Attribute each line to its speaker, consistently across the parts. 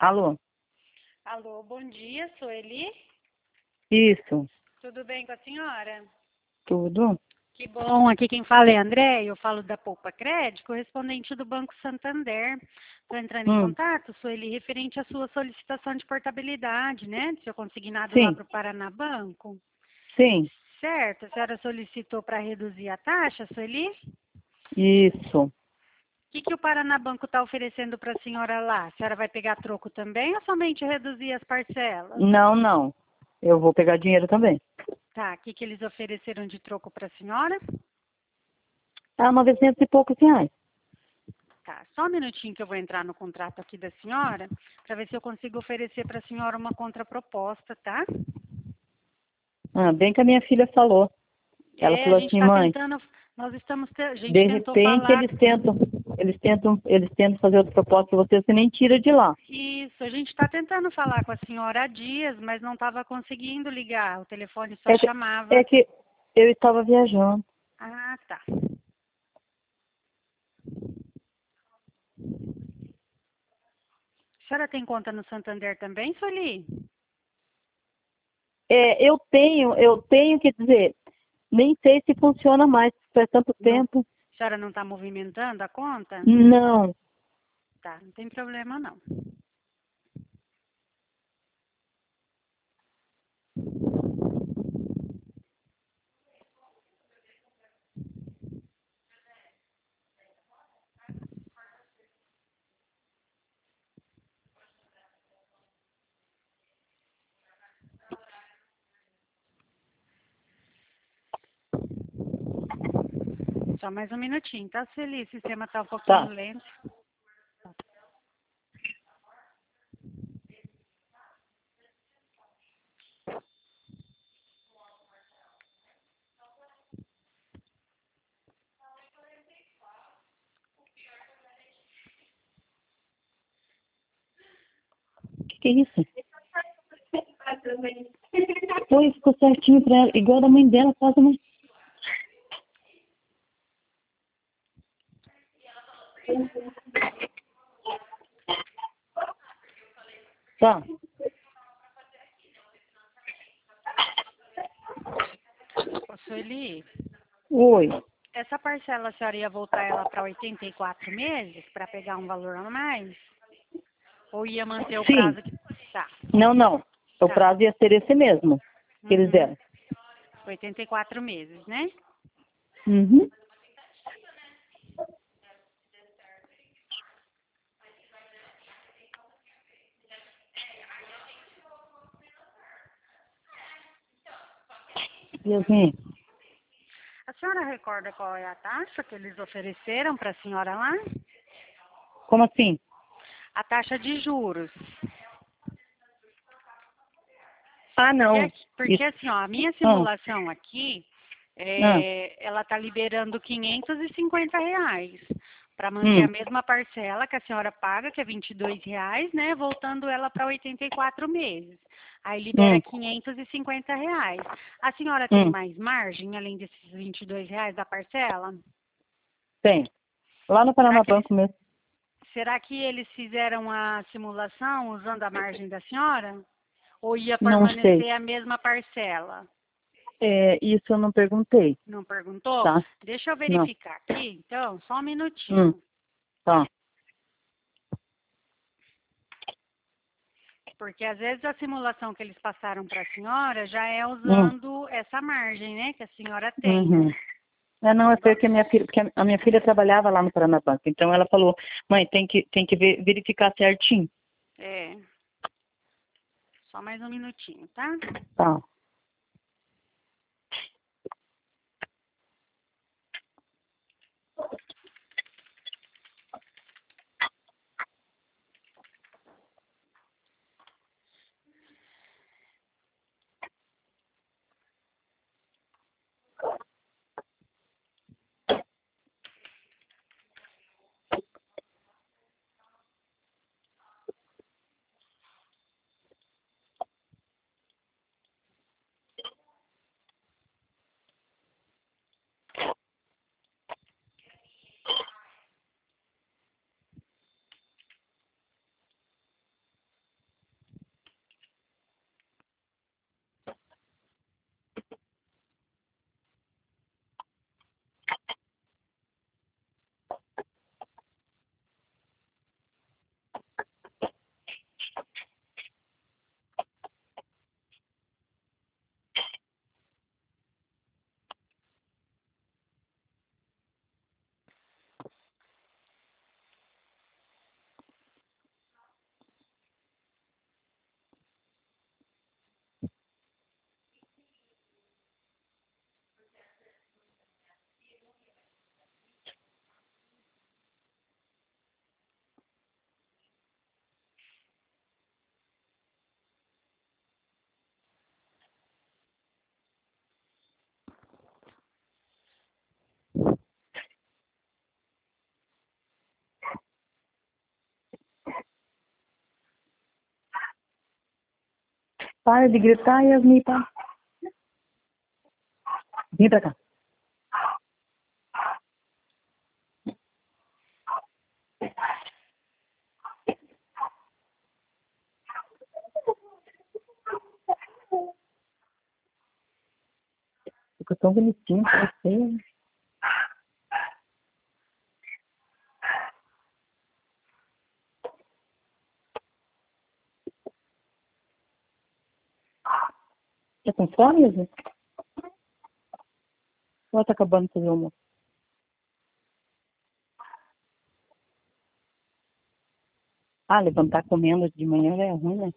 Speaker 1: Alô?
Speaker 2: Alô, bom dia, sou Eli.
Speaker 1: Isso,
Speaker 2: Tudo bem com a senhora?
Speaker 1: tudo?
Speaker 2: Que bom, aqui quem fala é André, eu falo da Poupa Crédito, correspondente do Banco Santander. Estou entrando em
Speaker 1: Hum,
Speaker 2: contato, sou Eli, referente à sua solicitação de portabilidade, né? Do seu consignado lá
Speaker 1: sim,
Speaker 2: para o Paraná Banco.
Speaker 1: sim,
Speaker 2: Certo, a senhora solicitou para reduzir a taxa, Sueli? O
Speaker 1: isso.
Speaker 2: que o Paraná Banco está oferecendo para a senhora lá? A senhora vai pegar troco também ou somente reduzir as parcelas?
Speaker 1: Não, não. Eu vou pegar dinheiro também.
Speaker 2: Tá, o que eles ofereceram de troco para a senhora?
Speaker 1: Ah, 900 e poucos reais.
Speaker 2: Tá, só um minutinho que eu vou entrar no contrato aqui da senhora, para ver se eu consigo oferecer para a senhora uma contraproposta, tá?
Speaker 1: Ah, bem que a minha filha falou. Ela
Speaker 2: A
Speaker 1: falou
Speaker 2: gente
Speaker 1: assim,
Speaker 2: está
Speaker 1: mãe,
Speaker 2: tentando, a gente
Speaker 1: de
Speaker 2: tentou
Speaker 1: repente
Speaker 2: falar,
Speaker 1: eles tentam fazer outra proposta pra você nem tira de lá.
Speaker 2: isso, a gente está tentando falar com a senhora há dias, mas não estava conseguindo ligar, o telefone só
Speaker 1: É que,
Speaker 2: chamava.
Speaker 1: é que eu estava viajando.
Speaker 2: Ah, tá. A senhora tem conta no Santander também, Sueli?
Speaker 1: Eu tenho que dizer, nem sei se funciona mais, faz tanto
Speaker 2: Não,
Speaker 1: tempo.
Speaker 2: a senhora não está movimentando a conta?
Speaker 1: Não.
Speaker 2: Tá, não tem problema não. Só mais um minutinho, tá, Sueli? O sistema está um pouquinho
Speaker 1: Tá.
Speaker 2: lento.
Speaker 1: Que é isso? Foi, ficou certinho pra ela, igual da mãe dela, quase a mãe. Tá.
Speaker 2: Ô, Sueli,
Speaker 1: Oi.
Speaker 2: essa parcela a senhora ia voltar ela para 84 meses para pegar um valor a mais? Ou ia manter o
Speaker 1: Sim.
Speaker 2: prazo que. Tá,
Speaker 1: Não, não. O
Speaker 2: tá.
Speaker 1: prazo ia ser esse mesmo que eles
Speaker 2: Uhum.
Speaker 1: deram.
Speaker 2: 84 meses, né?
Speaker 1: Uhum. Yasmin,
Speaker 2: A senhora recorda qual é a taxa que eles ofereceram para a senhora lá?
Speaker 1: como assim?
Speaker 2: A taxa de juros.
Speaker 1: Ah,
Speaker 2: Porque,
Speaker 1: não.
Speaker 2: porque
Speaker 1: Isso.
Speaker 2: assim, ó, a minha
Speaker 1: Ah,
Speaker 2: simulação aqui,
Speaker 1: ah,
Speaker 2: ela está liberando R$ 550 para manter a
Speaker 1: hum,
Speaker 2: mesma parcela que a senhora paga, que é R$ 22, né? Voltando ela para 84 meses. Aí libera
Speaker 1: hum,
Speaker 2: R$ 550. A senhora tem
Speaker 1: hum.
Speaker 2: mais margem, além desses R$ 22 da parcela?
Speaker 1: Tem. Lá no
Speaker 2: Será
Speaker 1: Paraná
Speaker 2: que eles,
Speaker 1: Banco mesmo.
Speaker 2: será que eles fizeram a simulação usando a margem da senhora? Ou ia
Speaker 1: Não sei.
Speaker 2: permanecer a mesma parcela?
Speaker 1: É, isso eu não perguntei,
Speaker 2: Não perguntou?
Speaker 1: tá?
Speaker 2: Deixa eu
Speaker 1: Não.
Speaker 2: verificar aqui, então, só um
Speaker 1: Hum,
Speaker 2: minutinho.
Speaker 1: tá.
Speaker 2: Porque às vezes a simulação que eles passaram para a senhora já é
Speaker 1: Hum,
Speaker 2: usando essa margem, né, que a senhora tem.
Speaker 1: uhum. É, não, é
Speaker 2: Agora,
Speaker 1: porque a minha filha trabalhava lá no Paraná Banco. Então ela falou, mãe, tem que verificar certinho.
Speaker 2: é, só mais um minutinho, tá?
Speaker 1: Tá. Para de gritar, Yasmin, tá? Vem pra cá. Ficou tão bonitinho pra você. Tá com fome, Yasmin? Ou tá acabando de fazer o almoço? Ah, levantar comendo de manhã é ruim, né?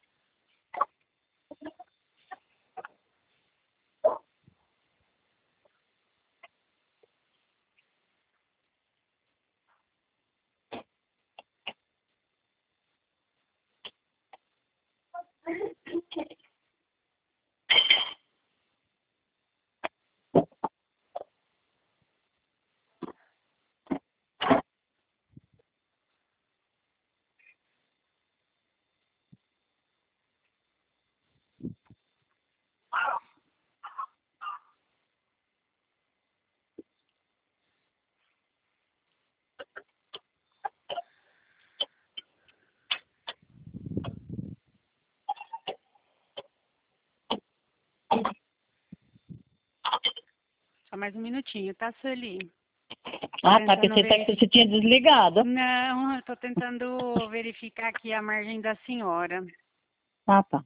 Speaker 2: Só mais um minutinho, tá, Sueli?
Speaker 1: Ah, tá.
Speaker 2: Tentando
Speaker 1: Pensei até que você tinha desligado.
Speaker 2: Não, eu tô tentando verificar aqui a margem da senhora.
Speaker 1: Ah, tá.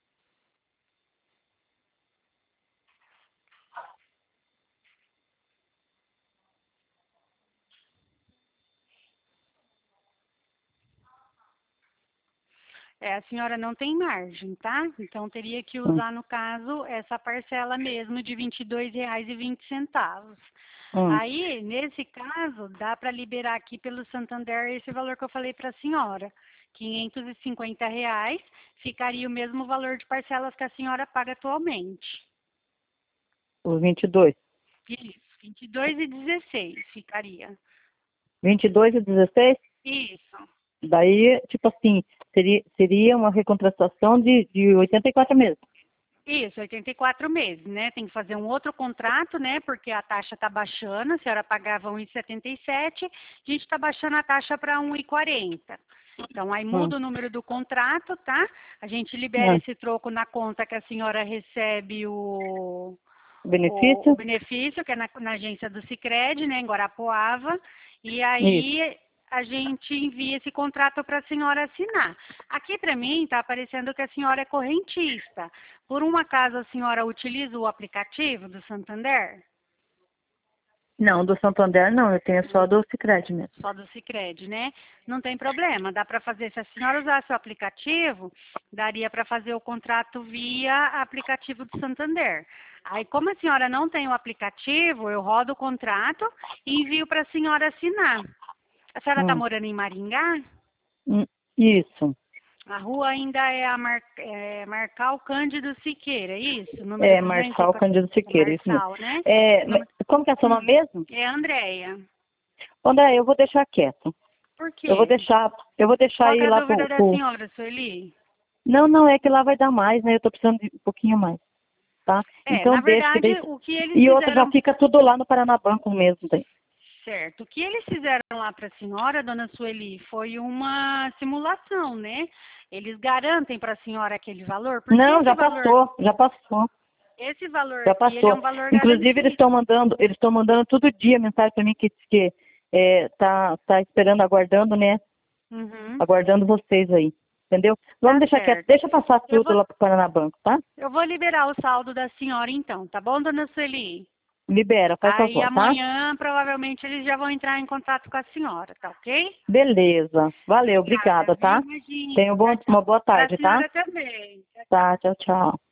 Speaker 2: A senhora não tem margem, tá? Então teria que
Speaker 1: Hum,
Speaker 2: usar, no caso, essa parcela mesmo de R$ 22,20.
Speaker 1: hum.
Speaker 2: Aí, nesse caso, dá para liberar aqui pelo Santander esse valor que eu falei para a senhora. R$ 550 ficaria o mesmo valor de parcelas que a senhora paga atualmente.
Speaker 1: Os 22.
Speaker 2: Isso, 22,16 ficaria.
Speaker 1: 22 e 16?
Speaker 2: Isso.
Speaker 1: Daí, tipo assim, seria uma recontratação de 84 meses.
Speaker 2: Isso, 84 meses, né? Tem que fazer um outro contrato, né? Porque a taxa está baixando, a senhora pagava 1,77, a gente está baixando a taxa para 1,40. Então, aí
Speaker 1: Hum,
Speaker 2: muda o número do contrato, tá? A gente libera
Speaker 1: hum.
Speaker 2: esse troco na conta que a senhora recebe o
Speaker 1: Benefício?
Speaker 2: benefício, que é na agência do Sicredi, né? Em Guarapuava. E
Speaker 1: Isso.
Speaker 2: aí a gente envia esse contrato para a senhora assinar. Aqui para mim está aparecendo que a senhora é correntista. Por um acaso a senhora utiliza o aplicativo do Santander?
Speaker 1: Não, do Santander não, eu tenho só do Sicredi mesmo.
Speaker 2: Só do Sicredi, né? Não tem problema, dá para fazer. Se a senhora usasse o aplicativo, daria para fazer o contrato via aplicativo do Santander. Aí, como a senhora não tem o aplicativo, eu rodo o contrato e envio para a senhora assinar. A senhora está
Speaker 1: Hum,
Speaker 2: morando em Maringá?
Speaker 1: isso.
Speaker 2: A rua ainda é a Marcal Cândido Siqueira, é isso? Número
Speaker 1: É,
Speaker 2: 200
Speaker 1: Marçal Cândido
Speaker 2: é
Speaker 1: Siqueira, isso mesmo.
Speaker 2: Marçal, né?
Speaker 1: É,
Speaker 2: Número-
Speaker 1: como que é seu nome mesmo?
Speaker 2: É Andréia.
Speaker 1: André, eu vou deixar quieto.
Speaker 2: Por
Speaker 1: Eu vou
Speaker 2: quê?
Speaker 1: deixar, eu vou deixar
Speaker 2: Qual que
Speaker 1: ir
Speaker 2: é a
Speaker 1: lá
Speaker 2: dúvida da senhora, Sueli?
Speaker 1: Não, não, é que lá vai dar mais, né? Eu tô precisando de um pouquinho mais, tá?
Speaker 2: Na
Speaker 1: Então deixa que
Speaker 2: verdade,
Speaker 1: daí...
Speaker 2: o que eles
Speaker 1: E outra já
Speaker 2: fizeram,
Speaker 1: fica tudo lá no Paranabanco mesmo, daí.
Speaker 2: certo, o que eles fizeram lá para a senhora, dona Sueli, foi uma simulação, né? Eles garantem para a senhora aquele valor, porque
Speaker 1: Não, já passou, já passou.
Speaker 2: esse valor
Speaker 1: Já
Speaker 2: aqui, ele é um
Speaker 1: passou.
Speaker 2: valor
Speaker 1: Inclusive
Speaker 2: garantido.
Speaker 1: eles estão mandando todo dia mensagem para mim que tá esperando, aguardando, né?
Speaker 2: Uhum,
Speaker 1: Aguardando vocês aí. Entendeu? Vamos
Speaker 2: tá
Speaker 1: deixar quieto,
Speaker 2: certo.
Speaker 1: deixa passar
Speaker 2: Eu
Speaker 1: tudo
Speaker 2: vou,
Speaker 1: lá pro Paranabanco, tá?
Speaker 2: eu vou liberar o saldo da senhora então, tá bom, dona Sueli?
Speaker 1: Libera, faz
Speaker 2: Aí
Speaker 1: favor, tá?
Speaker 2: amanhã, provavelmente, eles já vão entrar em contato com a senhora, tá ok?
Speaker 1: Beleza. Valeu,
Speaker 2: Obrigada,
Speaker 1: obrigada,
Speaker 2: viu?
Speaker 1: tá?
Speaker 2: Imagina.
Speaker 1: Tenha
Speaker 2: Tchau,
Speaker 1: uma
Speaker 2: tchau.
Speaker 1: boa
Speaker 2: Para a
Speaker 1: tarde, tá?
Speaker 2: senhora também. Tchau, tchau.
Speaker 1: Tá, tchau, tchau.